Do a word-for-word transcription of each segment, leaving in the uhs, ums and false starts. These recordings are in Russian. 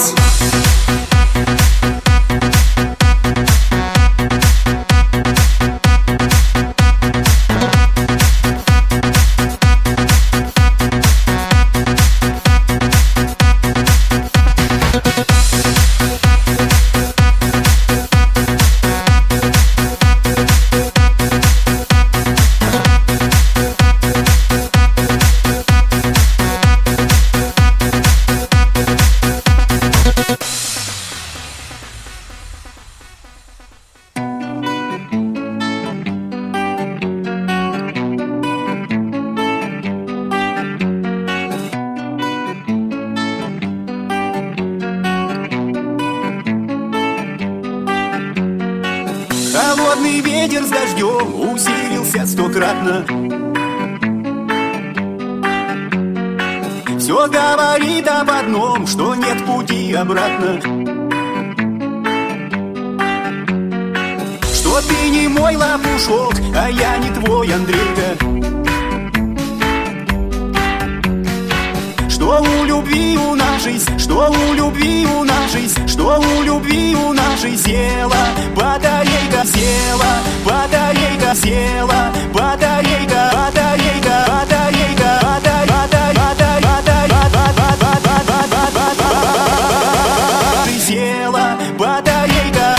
Микс. Холодный ветер с дождем усилился стократно. Все говорит об одном, что нет пути обратно. Что ты не мой лопушок, а я не твой Андрейка. Что у любви у нашей, что у любви у нашей, что у любви у нашей села батарейка, села батарейка, села батарейка, батарейка, батарейка, батарейка, села батарейка.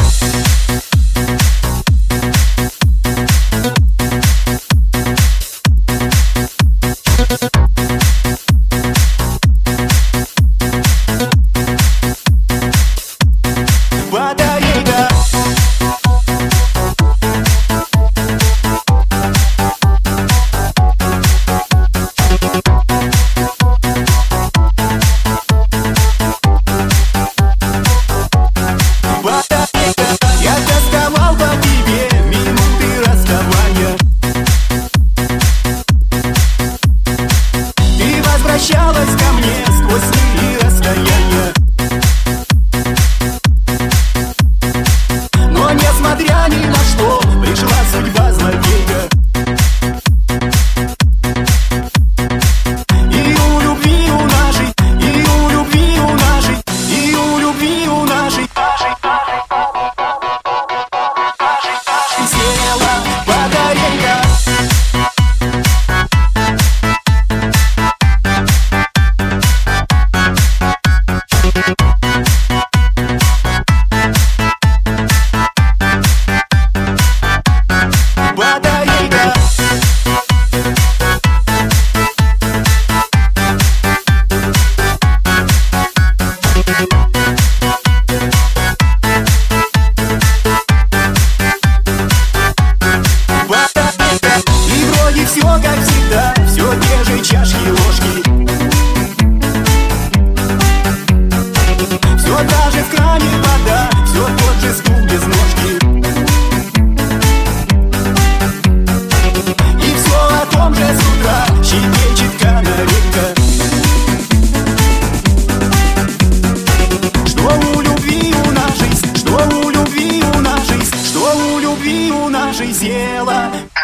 Батарейка. Я тосковал по тебе минуты расставания. Ты возвращалась ко мне сквозь сны и расстояния. Но несмотря ни на что, пришла судьба злодейка. И у любви у нашей, и у любви у нашей, и у любви у нашей села батарейка. Батарейка. Батарейка. И вроде все как всегда, все те же чашки, ложки. Все та же в кране вода, все тот же стул без ножки. И все о том же с утра щебечет канарейка. Что у любви у нашей, что у любви у нашей, что у любви у нашей села